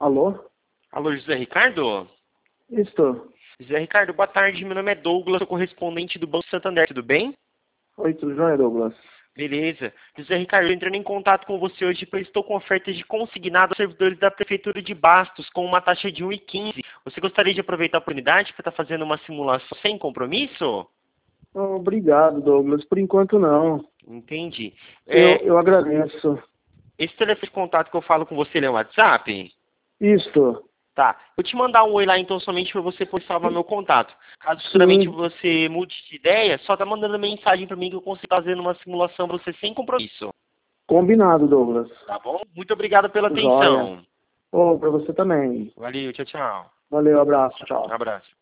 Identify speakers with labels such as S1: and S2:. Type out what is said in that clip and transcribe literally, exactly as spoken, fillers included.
S1: Alô?
S2: Alô, José Ricardo?
S1: Estou.
S2: José Ricardo, boa tarde. Meu nome é Douglas, sou correspondente do Banco Santander. Tudo bem?
S1: Oi, tudo jóia, Douglas?
S2: Beleza. José Ricardo, eu entrando em contato com você hoje, pois estou com ofertas de consignado aos servidores da Prefeitura de Bastos, com uma taxa de um vírgula quinze. Você gostaria de aproveitar a oportunidade para estar fazendo uma simulação sem compromisso?
S1: Obrigado, Douglas. Por enquanto, não.
S2: Entendi.
S1: Eu,
S2: É,
S1: eu agradeço.
S2: esse telefone de contato que eu falo com você, ele é o WhatsApp?
S1: Isto.
S2: Tá. Vou te mandar um oi lá, então, somente para você poder salvar meu contato. Caso futuramente
S1: Sim,
S2: você mude de ideia, só tá mandando mensagem para mim que eu consigo fazer uma simulação para você sem compromisso.
S1: combinado, Douglas.
S2: Tá bom? Muito obrigado pela
S1: Jóia.
S2: atenção.
S1: Ô, pra você também.
S2: Valeu, tchau, tchau.
S1: Valeu, abraço, tchau.
S2: Um abraço.